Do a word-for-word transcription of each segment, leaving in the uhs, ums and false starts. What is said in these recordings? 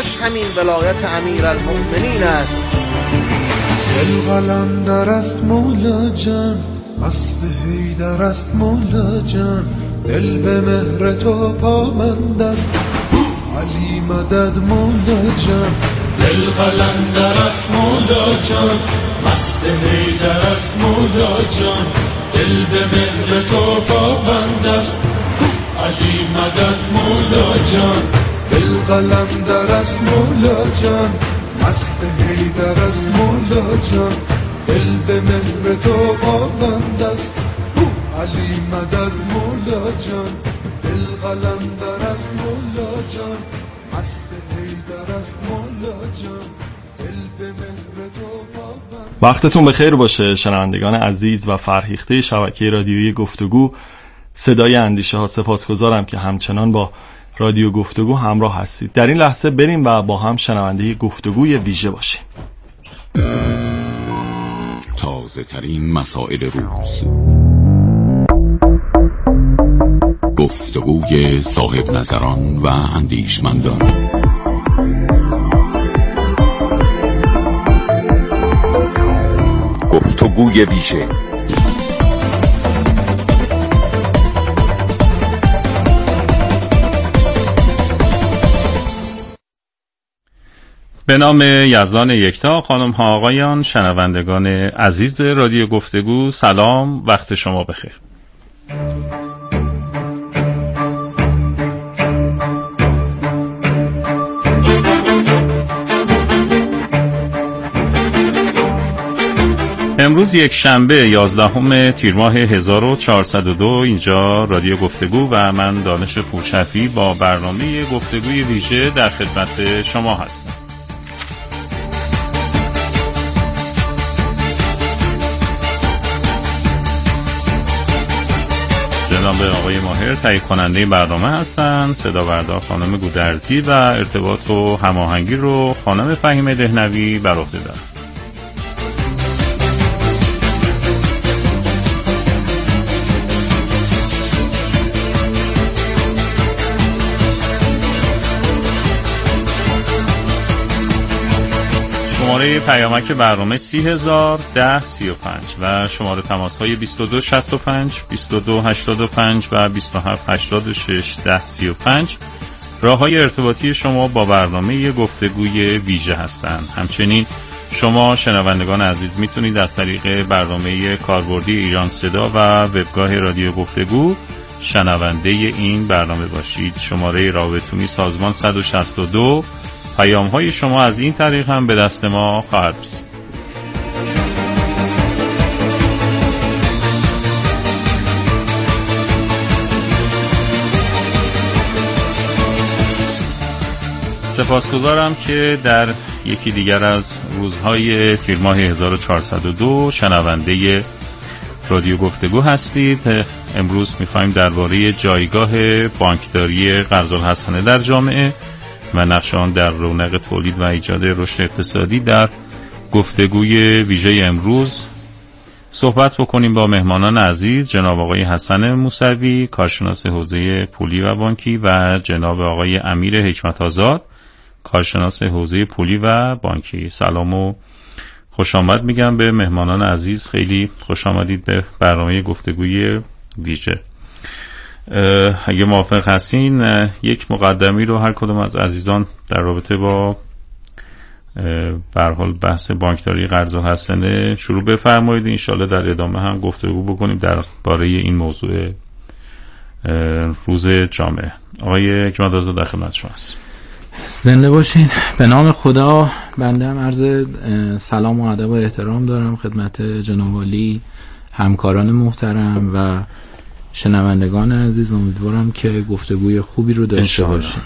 نتیجهش همین ولایت امیرالمؤمنین است. دل قلندر است مولا جان، مست حیدر است مولا جان، دل به مهر تو پابند است علی مدد مولا جان. دل قلندر است مولا جان، مست حیدر است مولا جان، دل به مهر تو پابند است علی مدد مولا جان. دل قلندر است مولا جان، مست حیدر است مولا جان، دل به مهر تو پابند است علی مدد مولا جان. دل قلندر است مولا جان، مست حیدر است مولا جان، دل به مهر تو پابند. وقتتون بخیر باشه شنوندگان عزیز و فرهیخته شبکه رادیویی گفتگو صدای اندیشه ها. سپاسگزارم که همچنان با رادیو گفتگو همراه هستید. در این لحظه بریم و با هم شنونده گفتگوی ویژه باشیم. تازه ترین مسائل روز، گفتگوی صاحب نظران و اندیشمندان، گفتگوی ویژه. به نام یزدان یکتا. خانم ها آقایان، شنوندگان عزیز رادیو گفتگو، سلام، وقت شما بخیر. امروز یک شنبه یازدهم تیر ماه هزار و چهارصد و دو اینجا رادیو گفتگو و من دانش پورشفی با برنامه گفتگوی ویژه در خدمت شما هستم. جناب آقای ماهر تهیه کننده برنامه هستند، صدا بردار خانم گودرزی و ارتباط و هماهنگی رو خانم فهیمه دهنوی بر عهده دارند. شماره پیامک برنامه سی هزار ده سی و پنج و شماره تماس های بیست و دو شصت و پنج بیست و دو هشتاد و پنج و بیست و هفت هشتاد و شش ده سی و پنج راه های ارتباطی شما با برنامه گفتگوی ویژه هستند. همچنین شما شنوندگان عزیز میتونید از طریق برنامه کاربردی ایران صدا و وبگاه رادیو گفتگو شنونده این برنامه باشید. شماره رابطونی سازمان صد و شصت و دو. پیام های شما از این طریق هم به دست ما خواهد رسید. سپاسگزارم که در یکی دیگر از روزهای تیر ماه هزار و چهارصد و دو شنونده رادیو گفتگو هستید. امروز می‌خوایم درباره جایگاه بانکداری قرض‌الحسنه در جامعه و نقش آن در رونق تولید و ایجاد رشد اقتصادی در گفتگوی ویژه امروز صحبت بکنیم با مهمانان عزیز، جناب آقای حسن موسوی، کارشناس حوزه پولی و بانکی و جناب آقای امیر حکمت آزاد، کارشناس حوزه پولی و بانکی. سلام و خوش آمد میگم به مهمانان عزیز. خیلی خوش آمدید به برنامه گفتگوی ویژه. اگه موافق هستین یک مقدمی رو هر کدوم از عزیزان در رابطه با به هر حال بحث بانکداری قرض‌الحسنه شروع بفرمایید. انشالله در ادامه هم گفتگو بکنیم درباره این موضوع روز جامعه. آقای حکمت آزاد در خدمت شما هست. زنده باشین. به نام خدا. بنده هم عرض سلام و ادب و احترام دارم خدمت جناب عالی، همکاران محترم و شنوندگان عزیز. امیدوارم که گفتگوی خوبی رو داشته باشیم.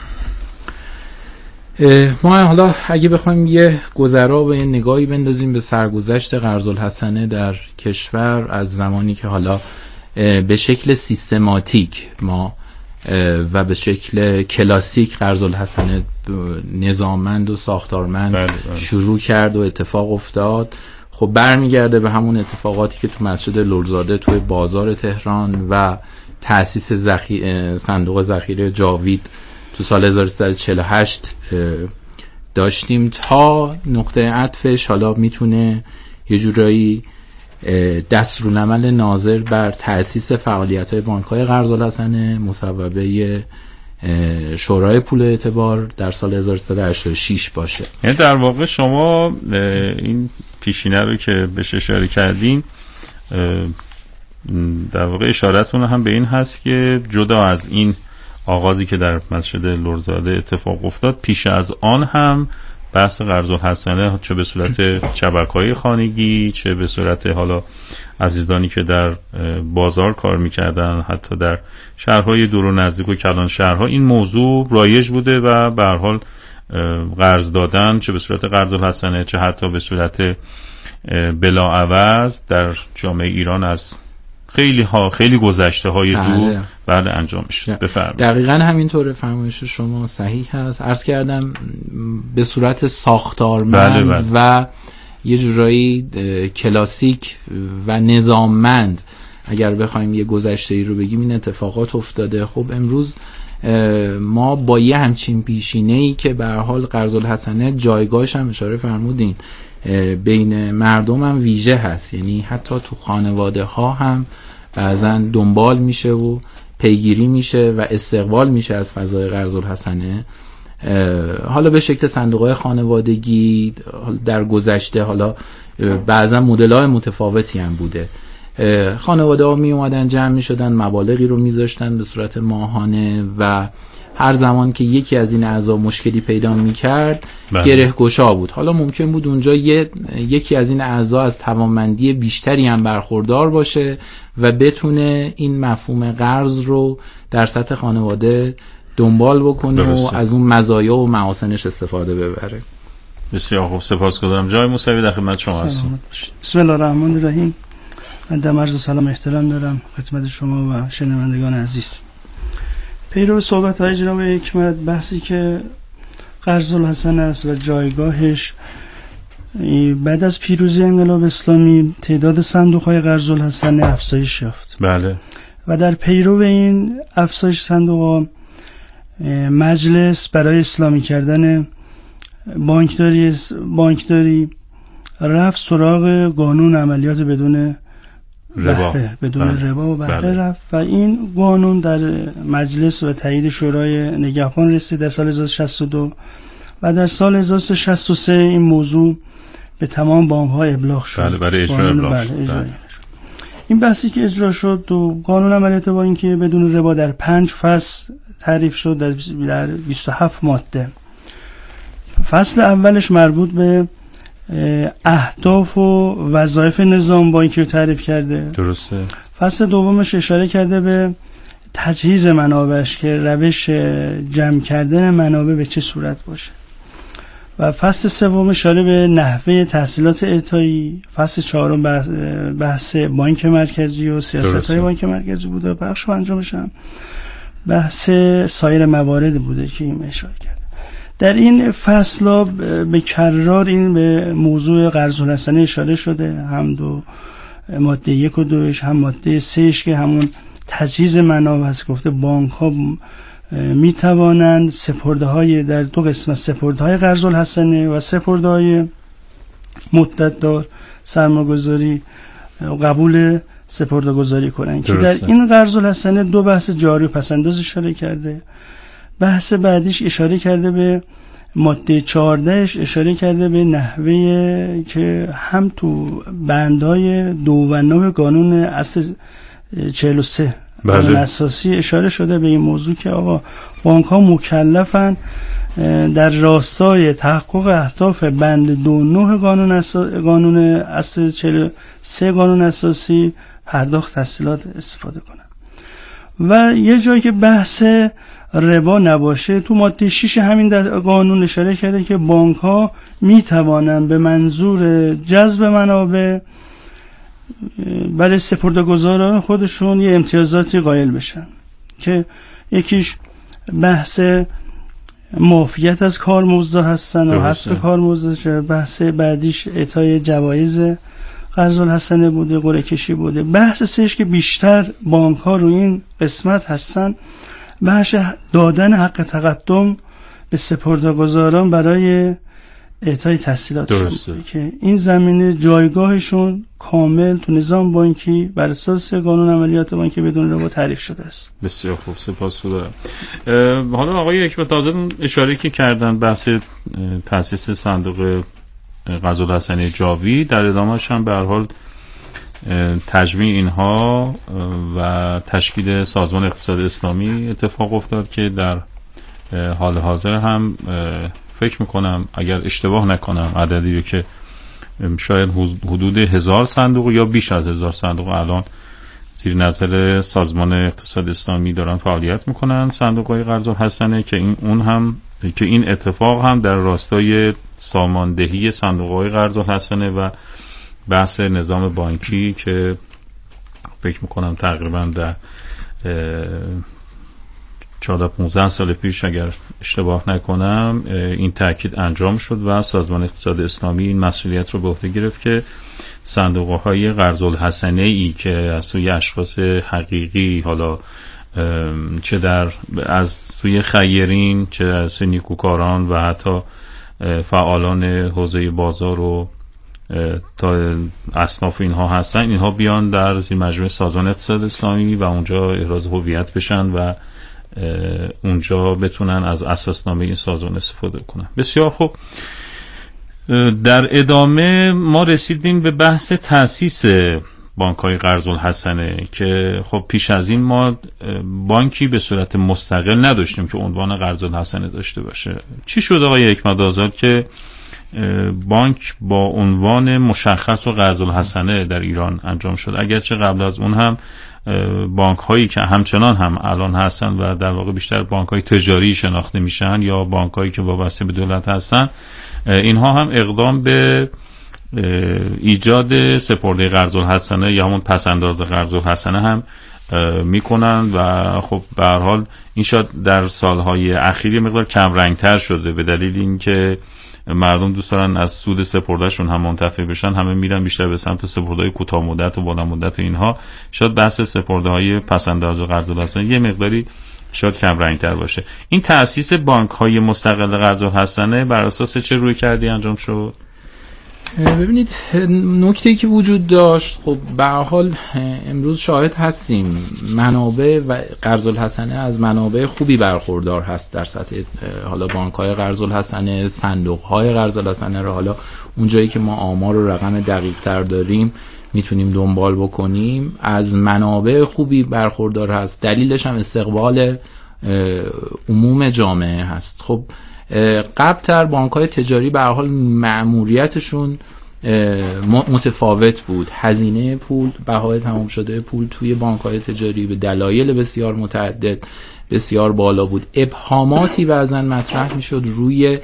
ما حالا اگه بخوایم یه گذرا و یه نگاهی بندازیم به سرگذشت قرض‌الحسنه در کشور از زمانی که حالا به شکل سیستماتیک ما و به شکل کلاسیک قرض‌الحسنه نظاممند و ساختارمند بله بله. شروع کرد و اتفاق افتاد، خب برمیگرده به همون اتفاقاتی که تو مسجد لرزاده توی بازار تهران و تأسیس زخی... صندوق ذخیره جاوید تو سال هزار و سیصد و چهل و هشت داشتیم تا نقطه عطفش حالا میتونه یه جورایی دستورالعمل ناظر بر تأسیس فعالیت‌های بانک‌های قرض الحسنه مصوبه شورای پول اعتبار در سال هزار و سیصد و هشتاد و شش باشه. یعنی در واقع شما این پیشینه رو که بهش اشاره کردین در واقع اشارتون هم به این هست که جدا از این آغازی که در مسجد لرزاده اتفاق افتاد، پیش از آن هم بحث قرض الحسنه چه به صورت چبک‌های خانگی، چه به صورت حالا عزیزانی که در بازار کار میکردن، حتی در شهرهای دور و نزدیک و کلان شهرها این موضوع رایج بوده و به هر حال قرض دادن چه به صورت قرض الحسنه چه حتی به صورت بلاعوض در جامعه ایران از خیلی ها خیلی گذشته های دور بعد انجام میشه. بفرمایید. دقیقاً همینطوره، فرمایش شما صحیح هست. عرض کردم به صورت ساختارمند بله بله. و یه جورایی کلاسیک و نظاممند اگر بخوایم یه گذشته ای رو بگیم این اتفاقات افتاده. خب امروز ما با یه همچین پیشینه‌ای که به هر حال قرض الحسنه جایگاهش هم اشاره فرمودین بین مردم هم ویژه هست، یعنی حتی تو خانواده ها هم بعضا دنبال میشه و پیگیری میشه و استقبال میشه از فضای قرض الحسنه، حالا به شکل صندوق‌های خانوادگی در گذشته، حالا بعضا مدل‌های متفاوتی هم بوده. خانواده ها می اومدن جمع می شدن، مبالغی رو می ذاشتن به صورت ماهانه و هر زمان که یکی از این اعضا مشکلی پیدا می کرد گره گشا بود. حالا ممکن بود اونجا یه، یکی از این اعضا از توانمندی بیشتری هم برخوردار باشه و بتونه این مفهوم قرض رو در سطح خانواده دنبال بکنه برسته. و از اون مزایا و محاسنش استفاده ببره. بسیار خوب، سپاسگزارم. جای موسوی در خدمت شما هستم. بسم الله الرحمن الرحیم. من در عرض سلام احترام دارم خدمت شما و شنوندگان عزیز. پیرو صحبت های جناب حکمت، بحثی که قرض الحسنه است و جایگاهش بعد از پیروزی انقلاب اسلامی تعداد صندوق های قرض الحسنه افزایش یافت. بله. و در پیرو این افزایش صندوق ها مجلس برای اسلامی کردن بانکداری بانکداری رفت سراغ قانون عملیات بدون بهره بدون بله. ربا و بهره بله. رفت و این قانون در مجلس و تایید شورای نگهبان رسید در سال هزار و سیصد و شصت و دو و در سال هزار و سیصد و شصت و سه این موضوع به تمام بانک‌ها ابلاغ شد. بله برای اجرا ابلاغ شد. بله. بله. این بحثی که اجرا شد تو قانون عملیات با اینکه بدون ربا در پنج فصل تعریف شد در بیست و هفت ماده. فصل اولش مربوط به اهداف و وظایف نظام بانکی رو تعریف کرده. درسته. فصل دومش اشاره کرده به تجهیز منابعش که روش جمع کردن منابع به چه صورت باشه. و فصل سوم اشاره به نحوه تحصیلات اعطایی. فصل چهارم بحث بانک مرکزی و سیاست‌های بانک مرکزی بوده. بخش پنجمش هم بحث سایر موارد بوده که این اشاره کرده. در این فصل به کررار این به موضوع قرض الحسنه اشاره شده، هم دو ماده یک و دوش هم ماده سهش که همون تجهیز منابع هست. گفته بانک ها می توانند سپرده های در دو قسمت، سپرده های قرض الحسنه و سپرده های مدت دار سرمایه‌گذاری قبول سپرده گذاری کنند که در این قرض الحسنه دو بحث جاری و پسنداز اشاره کرده. بحث بعدیش اشاره کرده به ماده چهاردهش، اشاره کرده به نحوه که هم تو بندهای دو و نه قانون اصل چهل و سه قانون اساسی اشاره شده به این موضوع که آقا بانک ها مکلفن در راستای تحقق اهداف بند دو نه قانون اساس قانون اصل چهل و سه قانون اساسی پرداخت تسهیلات استفاده کنن. و یه جایی که بحث ربا نباشه تو ماده شش همین قانون اشاره کرده که بانک ها می توانند به منظور جذب منابع برای سپرده‌گذاران خودشون یه امتیازاتی قائل بشن که یکیش بحث معافیت از کارمزد هستن و حذف کارمزد، بحث بعدیش اعطای جوایز قرض الحسنه بوده، قرعه کشی بوده. بحث سهش که بیشتر بانک ها رو این قسمت هستن بحث دادن حق تقدم به سپرده‌گذاران برای اعطای تسهیلاتشون درسته. که این زمینه جایگاهشون کامل تو نظام بانکی بر اساس قانون عملیات بانکی بدون ربا تعریف شده است. بسیار خوب، سپاسگزارم. حالا آقای حکمت آزاد اشاره که کردن بحث تأسیس صندوق قرض‌الحسنه جاوید، در ادامهش هم به هر حال تجمیع اینها و تشکیل سازمان اقتصاد اسلامی اتفاق افتاد که در حال حاضر هم فکر میکنم اگر اشتباه نکنم عددی که شاید حدود هزار صندوق یا بیش از هزار صندوق الان زیر نظر سازمان اقتصاد اسلامی دارن فعالیت میکنن، صندوق‌های قرض‌الحسنه، که این اون هم که این اتفاق هم در راستای ساماندهی صندوق‌های قرض‌الحسنه و بحث نظام بانکی که فکر میکنم تقریبا در چهارده پانزده سال پیش اگر اشتباه نکنم این تأکید انجام شد و سازمان اقتصاد اسلامی این مسئولیت رو به عهده گرفت که صندوق‌های قرض‌الحسنه‌ای که از سوی اشخاص حقیقی، حالا چه در از سوی خیرین چه از سوی نیکوکاران و حتی فعالان حوزه بازار و تا اصناف اینها هستن، اینها بیان در زیر مجموعه سازمان اقتصاد اسلامی و اونجا احراز هویت بشن و اونجا بتونن از اساسنامه این سازمان استفاده کنن. بسیار خوب، در ادامه ما رسیدیم به بحث تأسیس بانک‌های قرض‌الحسنه که خب پیش از این ما بانکی به صورت مستقل نداشتیم که عنوان قرض‌الحسنه داشته باشه. چی شد آقای حکمت آزاد که بانک با عنوان مشخص و قرض‌الحسنه در ایران انجام شد، اگرچه قبل از اون هم بانک هایی که همچنان هم الان هستن و در واقع بیشتر بانک های تجاری شناخته میشن یا بانک هایی که وابسته به دولت هستن، اینها هم اقدام به ایجاد سپرده قرض‌الحسنه یا همون پس‌انداز قرض‌الحسنه هم میکنن و خب به هر حال این شاید در سالهای اخیر مقدار کم رنگتر شده به دلیل اینکه مردم دوست دارن از سود سپردهشون هم منتفع بشن، همه میرن بیشتر به سمت سپرده‌های کوتاه مدت و بلند مدت و اینها. شاید بحث سپرده‌های پس‌انداز قرض‌الحسنه یه مقداری شاید کم رنگتر باشه. این تأسیس بانک‌های مستقل قرض‌الحسنه بر اساس چه روی کردی انجام شد؟ ببینید نکته‌ای که وجود داشت، خب به هر حال امروز شاهد هستیم منابع و قرض‌الحسنه از منابع خوبی برخوردار هست در سطح حالا بانک‌های قرض‌الحسنه، صندوق‌های قرض‌الحسنه رو حالا اونجایی که ما آمار و رقم دقیق‌تر داریم میتونیم دنبال بکنیم، از منابع خوبی برخوردار هست. دلیلش هم استقبال عموم جامعه هست. خب قبل‌تر بانک‌های تجاری به هر حال مأموریتشون متفاوت بود. هزینه پول، بهای تمام شده پول توی بانک‌های تجاری به دلایل بسیار متعدد بسیار بالا بود. ابهاماتی بعضاً مطرح می‌شد روی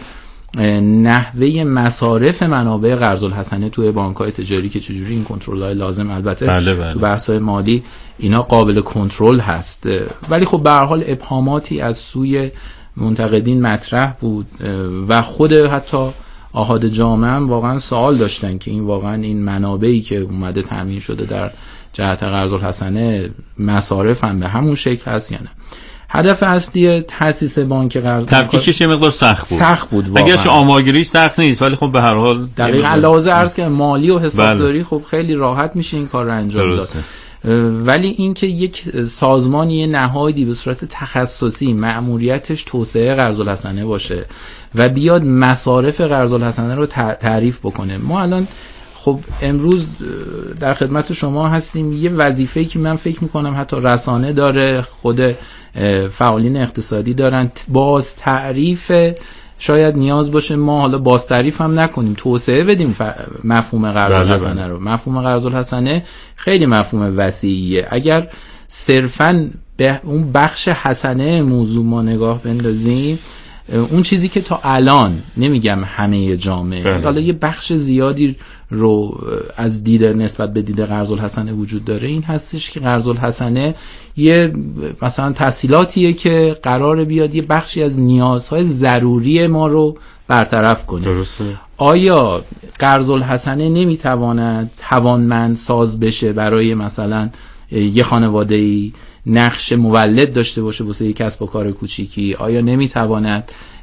نحوه مصارف منابع قرض‌الحسنه توی بانک‌های تجاری که چجوری این کنترل‌های لازم، البته بله بله. تو بحث‌های مالی اینا قابل کنترل هست، ولی خب به هر حال ابهاماتی از سوی منتقدین مطرح بود و خود حتی آحاد جامعه هم واقعا سوال داشتن که این واقعا این منابعی که اومده تامین شده در جهت قرض‌الحسنه مصارف هم به همون شکل هست یا نه. هدف اصلی تأسیس بانک قرض تفکیکش یه مقدار سخت بود. سخت بود واقعا. اگرچه آمارگیری سخت نیست ولی خب به هر حال دقیقاً لازم عرض که مالی و حسابداری بله. خب خیلی راحت میشه این کار رو انجام داد. ولی اینکه یک سازمانی یه نهادی به صورت تخصصی مأموریتش توسعه قرض‌الحسنه باشه و بیاد مصارف قرض‌الحسنه رو تعریف بکنه. ما الان خب امروز در خدمت شما هستیم، یه وظیفه‌ای که من فکر میکنم حتی رسانه داره، خود فعالین اقتصادی دارن، باز تعریف شاید نیاز باشه ما حالا باز تعریف هم نکنیم، توسعه بدیم مفهوم قرض‌الحسنه رو. مفهوم قرض‌الحسنه خیلی مفهوم وسیعیه. اگر صرفاً به اون بخش حسنه موضوع ما نگاه بندازیم، اون چیزی که تا الان، نمیگم همه جامعه، حالا یه بخش زیادی رو از دید نسبت به دید قرض‌الحسنه وجود داره، این هستش که قرض‌الحسنه یه مثلا تسهیلاتیه که قراره بیاد یه بخشی از نیازهای ضروری ما رو برطرف کنه. درسته. آیا قرض‌الحسنه نمیتواند توانمند ساز بشه برای مثلا یه خانواده‌ای نقش مولد داشته باشه واسه یک کسب و کار کوچیکی؟ آیا نمیتواند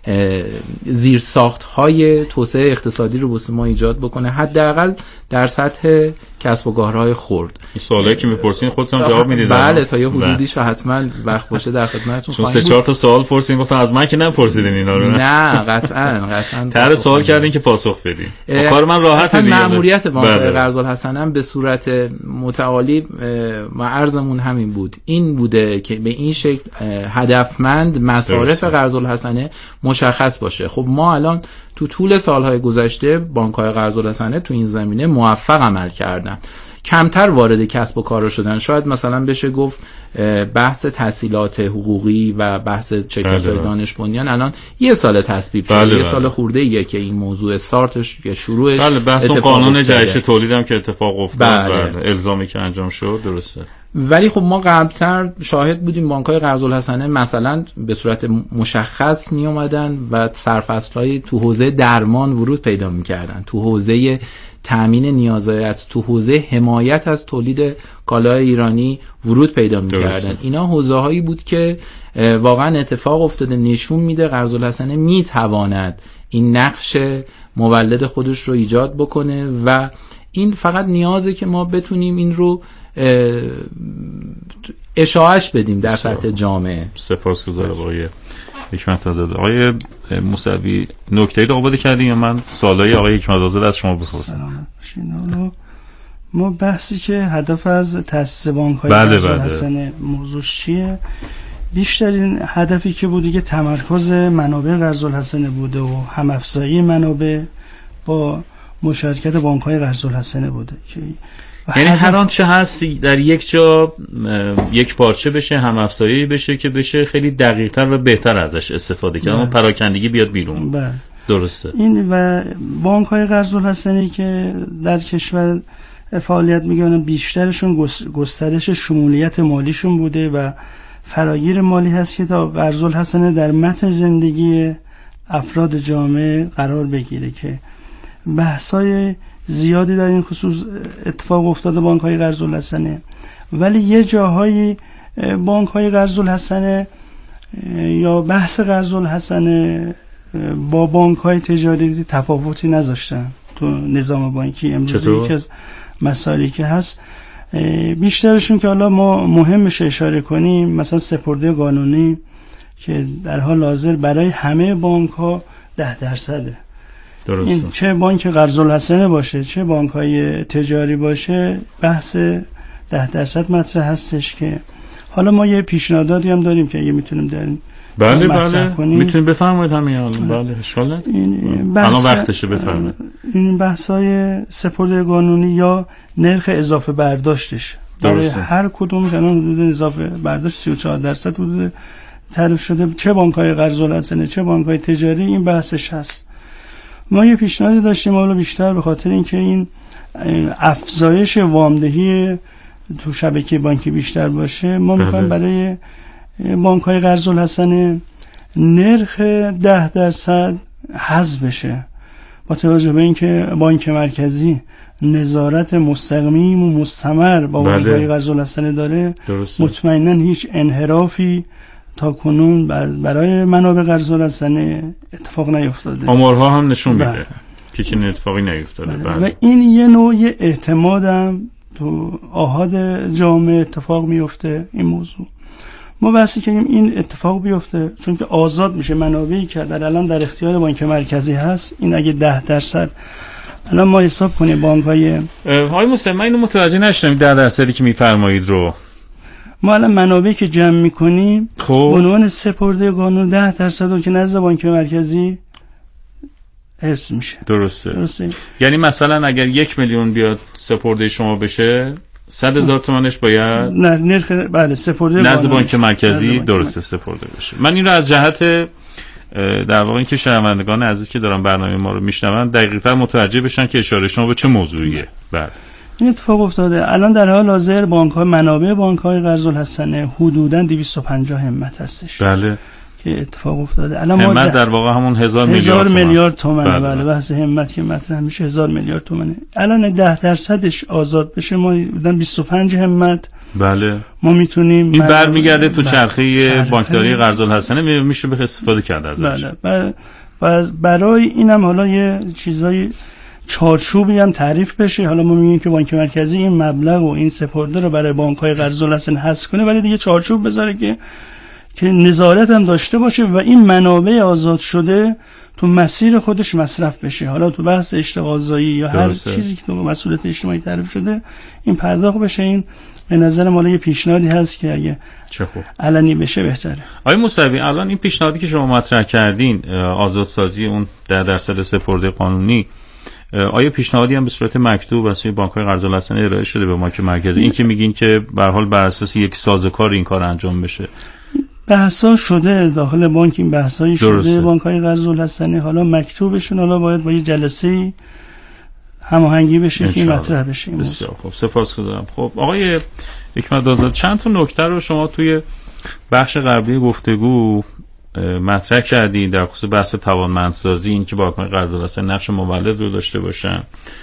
زیرساخت‌های توسعه اقتصادی رو واسه ما ایجاد بکنه، حداقل در سطح کسب و کارهای خرد. این سوالایی که میپرسین خودتون جواب میدید؟ بله، تا یه حدودیش حتما وقت باشه در خدمتتون خواهیم بود. سه چهار تا سوال پرسین، مثلا از من که نپرسیدین اینا رو. نه قطعاً قطعاً طرح سوال کردین که پاسخ بدین. کار من راحته دیگه. مأموریت بانک قرض الحسنه هم به صورت متعالی و عرضمون همین بود. این بوده که به این شکل هدفمند مصارف قرض الحسنه مشخص باشه. خب ما الان تو طول سالهای گذشته بانک‌های قرض الحسنه تو این زمینه موفق عمل کردن، کمتر وارد کسب و کار شدن. شاید مثلا بشه گفت بحث تسهیلات حقوقی و بحث شرکت‌های دانش بنیان الان یه سال تصویب شده، بله یه بله. سال خورده ایه که این موضوع استارتش یا شروعش بله، بحث قانون جهش تولیدم که اتفاق افتاد، بله. بله. الزامی که انجام شد، درسته. ولی خب ما قبلتر شاهد بودیم بانک‌های قرض الحسنه مثلا به صورت مشخص می اومدن و سرفصل‌های تو حوزه درمان ورود پیدا می‌کردن، تو حوزه تامین نیازات، تو حوزه حمایت از تولید کالای ایرانی ورود پیدا می‌کردن. اینا حوزه‌هایی بود که واقعا اتفاق افتاده، نشون میده قرض الحسنه میتواند این نقش مولد خودش رو ایجاد بکنه و این فقط نیازه که ما بتونیم این رو اشاعش بدیم در سطح جامعه. سپاسگزارم آقای حکمت‌آزاد. آقای موسوی نکته‌ای رو قبول کردین یا من سوالای آقای حکمت‌آزاد از شما بپرسم؟ ما بحثی که هدف از تأسیس بانک‌های قرض الحسنه موضوع چیه؟ بیشترین هدفی که بوده که تمرکز منابع قرض الحسنه بوده و هم‌افزایی منابع با مشارکت بانک‌های قرض الحسنه بوده که یعنی هر آن چه هست در یک جا یک پارچه بشه، هم افزایی بشه که بشه خیلی دقیق‌تر و بهتر ازش استفاده کرد، اما پراکندگی بیاد بیرون. بله. درسته. این و بانک‌های قرض الحسنه که در کشور فعالیت می‌کنن بیشترشون گسترش شمولیت مالیشون بوده و فراگیر مالی هست که تا قرض الحسنه در متن زندگی افراد جامعه قرار بگیره که بحث‌های زیادی در این خصوص اتفاق افتاده بانک‌های قرض الحسنه، ولی یه جاهایی بانک‌های قرض الحسنه یا بحث قرض الحسنه با بانک‌های تجاری تفاوتی نذاشتن تو نظام بانکی امروزی. یکی از مسائلی که هست بیشترشون که حالا ما مهمش اشاره کنیم، مثلا سپرده قانونی که در حال حاضر برای همه بانک‌ها ده درصده. درسته. این چه بانک قرض الحسنه باشه چه بانک‌های تجاری باشه بحث ده درصد مطرح هستش که حالا ما یه پیشنهاداتی هم داریم که اگه میتونیم در بله بله میتونیم بفرمایید همین. بله اشکال نداره، الان وقتشه بفرمایید. این بحث‌های سپرده قانونی یا نرخ اضافه برداشتش برای هر کدومش الان حدود اضافه برداشت سی و چهار درصد حدود تعریف شده، چه بانک‌های قرض الحسنه چه بانک‌های تجاری این بحثش هست. ما یه پیشنهادی داشتیم حالا بیشتر به خاطر اینکه این افزایش وامدهی تو شبکه بانکی بیشتر باشه، ما می‌خوایم برای بانک‌های قرض الحسنه نرخ ده درصد حذف بشه، با توجه به اینکه بانک مرکزی نظارت مستقیم و مستمر با بانک‌های قرض الحسنه داره. درسته. مطمئناً هیچ انحرافی تا کنون برای منابع قرض الحسنه اتفاق نیفتاده. آمارها هم نشون میده که چنین اتفاقی نیفتاده. و این یه نوع اعتمادم تو آحاد جامعه اتفاق میفته. این موضوع ما بحثی که این اتفاق بیفته چون که آزاد میشه منابعی که در الان در اختیار بانک مرکزی هست. این اگه ده درصد الان ما حساب کنیم بانک‌های های مسلمان اینو متوجه نشدم ده درصدی که میفرمایید رو ما الان منابعی که جمع میکنیم خب به عنوان سپرده قانون ده درصد رو که نزد بانک مرکزی حفظ میشه. درسته. درسته. یعنی مثلا اگر یک میلیون بیاد سپرده شما بشه صد هزار تومنش باید نه نرخ بله سپرده نزد بانک مرکزی درسته سپرده بشه. من این رو از جهت در واقع اینکه شنوندگان عزیز که دارن برنامه ما رو میشنون دقیقاً متوجه بشن که اشاره شما به چه موضوعیه. بله این اتفاق افتاده. الان در حال حاضر بانک‌ها منابع بانک‌های قرض الحسنه حدوداً دویست و پنجاه همت هستش. بله که اتفاق افتاده. الان همت ما در واقع همون هزار میلیارد هزار میلیارد تومانه. بله بحث همت که مطرح میشه هزار میلیارد تومانه. الان ده درصدش آزاد بشه ما حدوداً بیست و پنج همت بله ما میتونیم این برمیگرده تو چرخه چرخه بانکداری قرض‌الحسنه میشه به استفاده کرد ازش. بله و برای اینم حالا یه چیزای چارچوبی هم تعریف بشه. حالا ما میگیم که بانک مرکزی این مبلغ و این سپرده رو برای بانک‌های قرض‌الحسنه حذف کنه، ولی دیگه چارچوب بذاره که که نظارت هم داشته باشه و این منابع آزاد شده تو مسیر خودش مصرف بشه. حالا تو بحث اشتغالزایی یا هر چیزی که تو مسئولیت اجتماعی تعریف شده این پرداخت بشه. این به نظر ما یه پیشنهادی هست که اگه چه خوب علنی بشه بهتره. آقای موسوی الان این پیشنهادی که شما مطرح کردین آزادسازی اون ده درصد سپرده قانونی، آیا پیشنهادی هم به صورت مکتوب از سوی بانک‌های قرض‌الحسنه ارائه شده به بانک مرکزی؟ این که میگین که به هر حال بر اساس یک سازوکار این کار انجام بشه. بحثا شده داخل بانک، این بحثایی شده بانک‌های قرض‌الحسنه، حالا مکتوبشون حالا باید با یه جلسه هماهنگی بشه که مطرح بشه. بسیار خوب، سپاسگزارم. خب آقای حکمت آزاد، چند تا نکته رو شما توی بخش قبلی گفتگو مطرح کردین در خصوص بحث توانمندسازی، این که بانک‌های قرض‌الحسنه نقش مولد رو داشته باشن.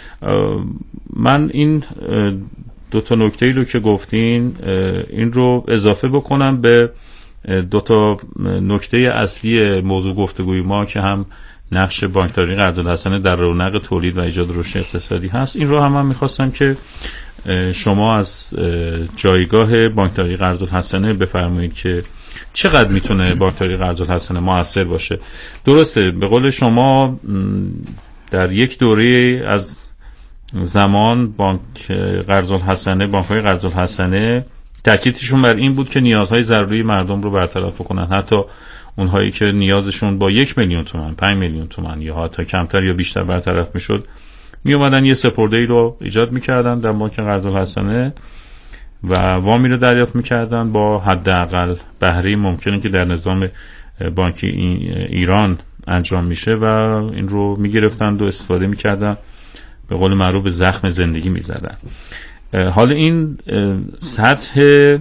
من این دو تا نکته‌ای رو که گفتین این رو اضافه بکنم به دو تا نکته اصلی موضوع گفتگوی ما که هم نقش بانکداری قرض‌الحسنه در رونق تولید و ایجاد رشد اقتصادی هست. این رو هم من می‌خواستم که شما از جایگاه بانکداری قرض‌الحسنه بفرمایید که چقدر میتونه بانکداری قرض‌الحسنه موثر باشه. درسته به قول شما در یک دوره از زمان بانک قرض‌الحسنه بانک‌های قرض‌الحسنه تاکیدشون بر این بود که نیازهای ضروری مردم رو برطرف کنن، حتی اونهایی که نیازشون با یک میلیون تومان، پنج میلیون تومان یا حتی کمتر یا بیشتر برطرف میشد، می اومدن یه سپرده‌ای رو ایجاد میکردن در بانک قرض‌الحسنه و وامی رو دریافت میکردن با حداقل بهره ممکنه که در نظام بانکی ایران انجام میشه و این رو میگرفتن و استفاده میکردن، به قول معروف به زخم زندگی میزدن. حالا این سطح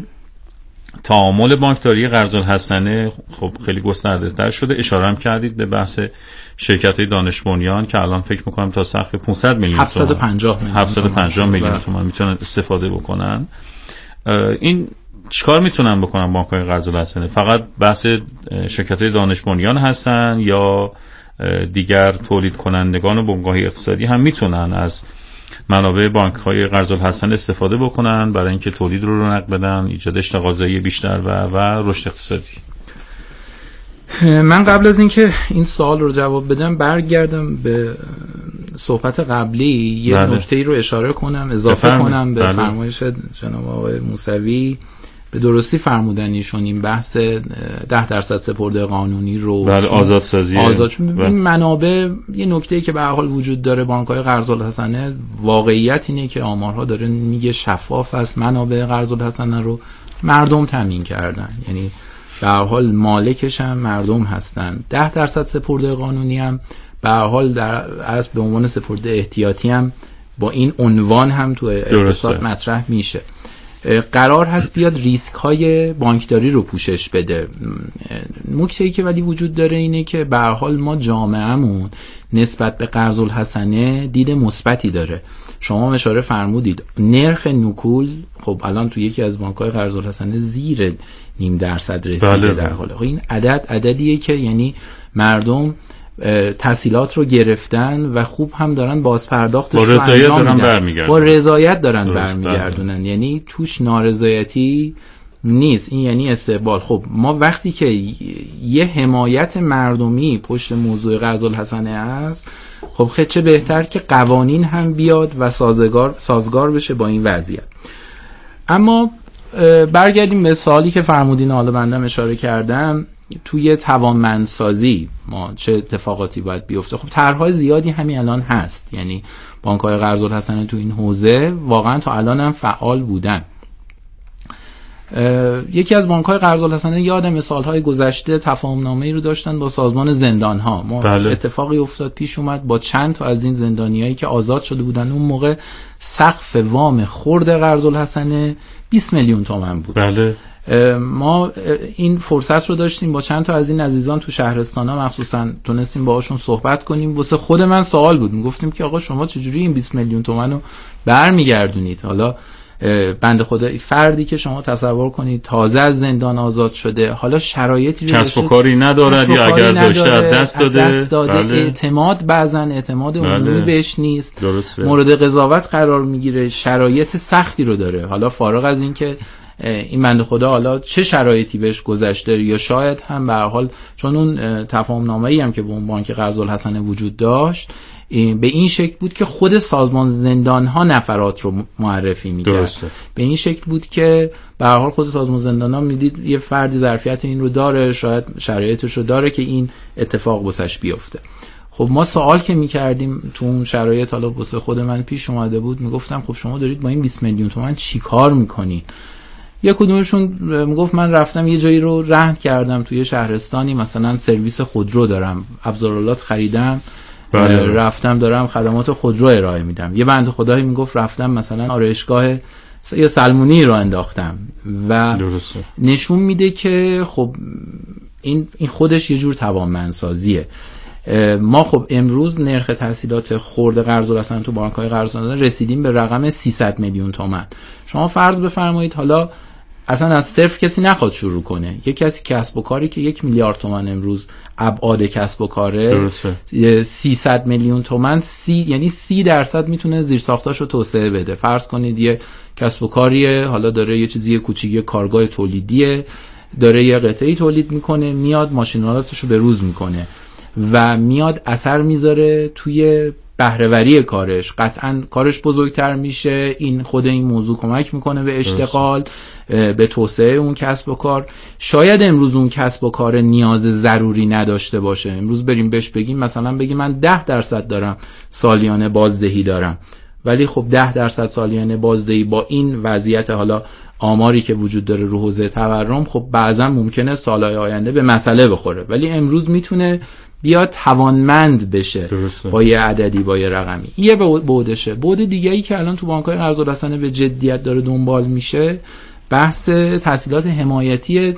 تعامل بانکداری قرض‌الحسنه خب خیلی گسترده تر شده. اشاره هم کردید به بحث شرکت‌های دانش بنیان که الان فکر میکنم تا سقف پانصد میلیون هفتصد و پنجاه میلیون هفتصد و پنجاه میلیون تومان میتونن استفاده بکنن. این چیکار میتونن بکنن بانک‌های قرض‌الحسنه؟ فقط بحث شرکت‌های دانش بنیان هستن یا دیگر تولید کنندگان و بنگاه‌های اقتصادی هم میتونن از منابع بانک‌های قرض‌الحسنه استفاده بکنن برای اینکه تولید رو رونق بدن، ایجاد اشتغالزایی بیشتر و و رشد اقتصادی؟ من قبل از اینکه این سوال رو جواب بدم برگردم به صحبت قبلی، یه بله. نکته‌ای رو اشاره کنم، اضافه بفرمید. کنم به بله. فرمایش جناب آقای موسوی. به درستی فرمودن ایشون این بحث ده درصد سپرده قانونی رو بله آزادسازی آزاد چون بله. این منابع یه نکته‌ای که به هر حال وجود داره بانک‌های قرض‌الحسنه، واقعیت اینه که آمارها داره میگه شفاف است، منابع قرض‌الحسنه رو مردم تامین کردن، یعنی به هر حال مالکش هم مردم هستن. ده درصد سپرده قانونی هم به هر حال در اصل به عنوان سپرده احتیاطی هم با این عنوان هم تو اقتصاد مطرح میشه. قرار هست بیاد ریسک های بانکداری رو پوشش بده. نکته‌ای که ولی وجود داره اینه که به هر حال ما جامعهمون نسبت به قرض‌الحسنه دید مثبتی داره. شما اشاره فرمودید نرخ نکول خب الان تو یکی از بانک‌های قرض‌الحسنه زیر نیم درصد رسیده. بله. در حال این عدد عددیه که یعنی مردم تحصیلات رو گرفتن و خوب هم دارن بازپرداختش رو انجام میدن، با رضایت دارن برمیگردونن، یعنی توش نارضایتی نیست. این یعنی استقبال. خب ما وقتی که یه حمایت مردمی پشت موضوع قرض‌الحسنه است، خب خیلی چه بهتر که قوانین هم بیاد و سازگار سازگار بشه با این وضعیت. اما برگردیم به سوالی که فرمودین، حالا بنده اشاره کردم توی توانمندسازی ما چه اتفاقاتی باید بیفته. خب طرح‌های زیادی همین الان هست، یعنی بانک‌های قرض‌الحسنه تو این حوزه واقعا تا الان هم فعال بودن. یکی از بانک‌های قرض‌الحسنه یادم سال‌های گذشته تفاهم‌نامه‌ای رو داشتن با سازمان زندان‌ها. ما بله. اتفاقی افتاد پیش اومد با چند تا از این زندانیایی که آزاد شده بودن، اون موقع سقف وام خرد قرض‌الحسنه بیست میلیون تومان بود. بله. ما این فرصت رو داشتیم با چند تا از این عزیزان تو شهرستان‌ها مخصوصا تونستیم باهاشون صحبت کنیم. واسه خود من سوال بود، میگفتیم که آقا شما چجوری این بیست میلیون تومان رو برمیگردونید؟ حالا بنده خدا فردی که شما تصور کنید تازه از زندان آزاد شده، حالا شرایطی رو کسب و کاری ندارد یا اگر داشته از دست داده, دست داده بله. اعتماد بعضا اعتماد عمومی بله. بهش نیست، درسته. مورد قضاوت قرار میگیره، شرایط سختی رو داره. حالا فارغ از این که این بنده خدا حالا چه شرایطی بهش گذشته یا شاید هم به هر حال چون اون تفاهم نامه‌ای هم که با اون بانک قرض الحسنه وجود داشت به این شکل بود که خود سازمان زندان ها نفرات رو معرفی می‌کرد، به این شکل بود که به هر حال خود سازمان زندان ها میدید یه فردی ظرفیت این رو داره، شاید شرایطش رو داره که این اتفاق واسش بیفته. خب ما سوال که می‌کردیم تو اون شرایط، حالا واسه خود من پیش اومده بود، میگفتم خب شما دارید با این بیست میلیون تومان چیکار می‌کنین؟ یک کدومشون میگفت من رفتم یه جایی رو رهن کردم توی شهرستانی، مثلا سرویس خودرو دارم، ابزارالات خریدم، بله. رفتم دارم خدمات خودرو ارائه میدم. یه بنده خدایی میگفت رفتم مثلا آرایشگاه یا سلمونی رو انداختم و درسته. نشون میده که خب این این خودش یه جور توانمندسازیه. ما خب امروز نرخ تحصیلات خرد قرض الحسنه تو بانک‌های قرض الحسنه رسیدیم به رقم سیصد میلیون تومان. شما فرض بفرمایید حالا اصلا از صفر کسی نخواد شروع کنه، یک کسی کسب و کاری که یک میلیارد تومان امروز ابعاد کسب و کاره، سیصد میلیون تومان، سی یعنی سی درصد میتونه زیرساختاشو توسعه بده. فرض کنید یه کسب و کاریه، حالا داره یه چیزی کوچیکی کارگاه تولیدیه، داره یه قطعه‌ای تولید میکنه، میاد ماشینالاتشو به روز میکنه و میاد اثر میذاره توی بهره‌وری کارش، قطعاً کارش بزرگتر میشه. این خود این موضوع کمک میکنه به اشتغال، به توسعه اون کسب و کار. شاید امروز اون کسب و کار نیاز ضروری نداشته باشه، امروز بریم بهش بگیم مثلا بگیم من ده درصد دارم سالیانه بازدهی دارم، ولی خب ده درصد سالیانه بازدهی با این وضعیت حالا آماری که وجود داره رو حوزه تورم، خب بعضا ممکنه سالهای آینده به مسئله بخوره، ولی امروز میتونه بیا توانمند بشه. درسته. با یه عددی، با یه رقمی. یه بودشه. بود دیگه ای که الان تو بانک‌های قرض الحسنه به جدیت داره دنبال میشه، بحث تسهیلات حمایتی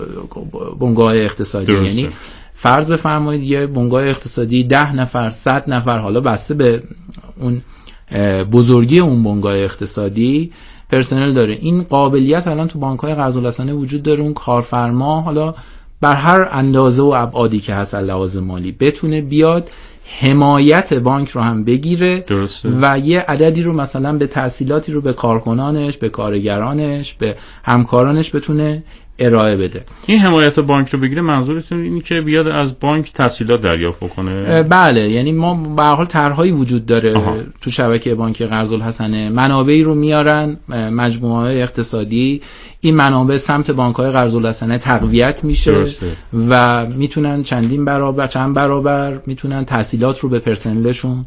بنگاه اقتصادی. درسته. یعنی فرض بفرمایید یه بنگاه اقتصادی ده نفر، صد نفر، حالا بسته به اون بزرگی اون بنگاه اقتصادی پرسنل داره. این قابلیت الان تو بانک‌های قرض الحسنه وجود داره، اون کارفرما حالا بر هر اندازه و ابعادی که هست لحاظ مالی بتونه بیاد حمایت بانک رو هم بگیره. درسته. و یه عددی رو مثلا به تحصیلاتی رو به کارکنانش، به کارگرانش، به همکارانش بتونه ارائه بده. این حمایت بانک رو بگیره منظورتون اینه که بیاد از بانک تحصیلات دریافت بکنه؟ بله، یعنی ما به هر حال طرح‌هایی وجود داره. آها. تو شبکه بانک قرض الحسنه منابعی رو میارن، مجموعه‌های اقتصادی، این منابع سمت بانک‌های قرض الحسنه تقویت میشه. درسته. و میتونن چندین برابر چند برابر میتونن تحصیلات رو به پرسنلشون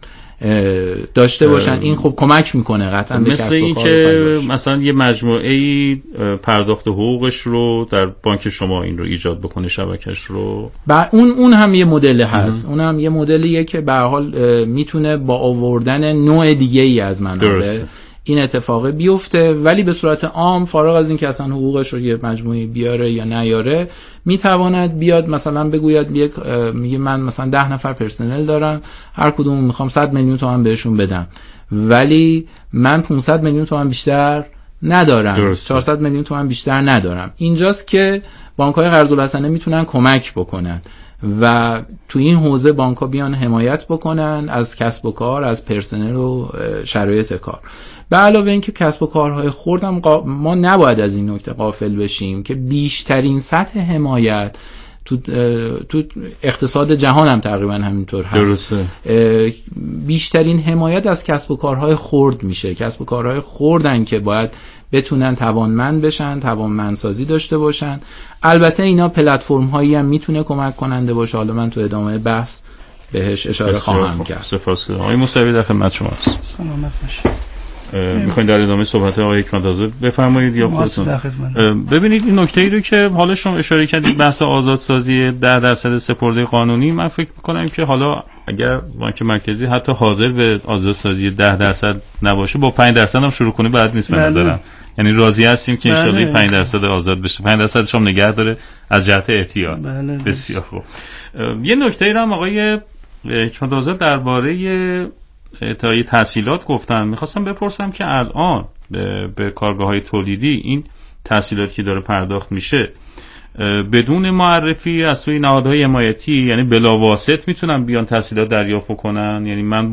داشته باشن. این خب کمک میکنه قطعا به کسب و کار. مثل این که مثلا یه مجموعه‌ای پرداخت حقوقش رو در بانک شما این رو ایجاد بکنه، شبکش رو. و اون اون هم یه مدل هست. اون هم یه مدلیه که به هر حال میتونه با آوردن نوع دیگه ای از منابع این اتفاق بیفته، ولی به صورت عام فارغ از این که اصلا حقوقش رو یه مجموعه بیاره یا نیاره، میتواند بیاد مثلا بگوید یک میگه من مثلا ده نفر پرسنل دارم، هر کدوم میخوام صد میلیون تومان بهشون بدم، ولی من پانصد میلیون تومان بیشتر ندارم. درسته. چهارصد میلیون تومان بیشتر ندارم. اینجاست که بانک‌های قرض الحسنه میتونن کمک بکنن و تو این حوزه بانک‌ها بیان حمایت بکنن از کسب و کار، از پرسنل و شرایط کار. به علاوه اینکه کسب و کارهای خوردم قا... ما نباید از این نکته غافل بشیم که بیشترین سطح حمایت تو تو اقتصاد جهان هم تقریبا همینطور هست. درسته. بیشترین حمایت از کسب و کارهای خرد میشه. کسب و کارهای خوردن که باید بتونن توانمند بشن، توانمندسازی داشته باشن. البته اینا پلتفرم هایی هم میتونه کمک کننده باشه. حالا من تو ادامه بحث بهش اشاره خواهم کرد. سپاسگزارم. آقای موسوی در خدمت شماست. سلامت باشید. میخواین در ادامه صحبت آقای حکمت آزاد بفرمایید یا خودتون؟ ببینید این نکته‌ای رو که حالا شما اشاره کردید، بحث آزادسازی ده درصد سپرده قانونی، من فکر می‌کنم که حالا اگر بانک مرکزی حتی حاضر به آزادسازی ده درصد نباشه، با پنج درصد هم شروع کنه بعد نیست. به نظرم یعنی راضی هستیم که ان شاءالله پنج درصد آزاد بشه، پنج درصدش هم نگه داره از جهت احتیاط. بسیار خوب. یه نکته‌ای رو هم آقای حکمت آزاد درباره تا تحصیلات گفتن، میخواستم بپرسم که الان به, به کارگاه‌های تولیدی این تحصیلاتی که داره پرداخت میشه بدون معرفی از سوی نهادهای حمایتی، یعنی بلاواسط میتونن بیان تحصیلات دریافت کنن. یعنی من